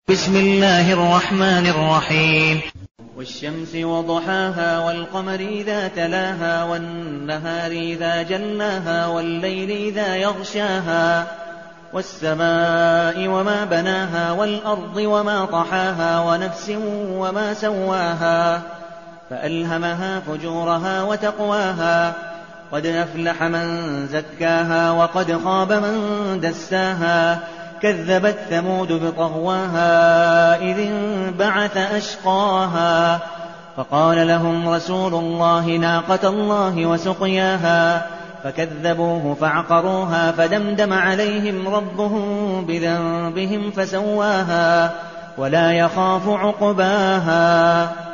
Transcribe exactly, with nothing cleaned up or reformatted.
بسم الله الرحمن الرحيم والشمس وضحاها والقمر إذا تلاها والنهار إذا جلاها والليل إذا يغشاها والسماء وما بناها والأرض وما طحاها ونفس وما سواها فألهمها فجورها وتقواها قد أفلح من زكاها وقد خاب من دساها كذبت ثمود بطغواها إذ انبعث أشقاها فقال لهم رسول الله ناقة الله وسقياها فكذبوه فعقروها فدمدم عليهم ربهم بذنبهم فسواها ولا يخاف عقباها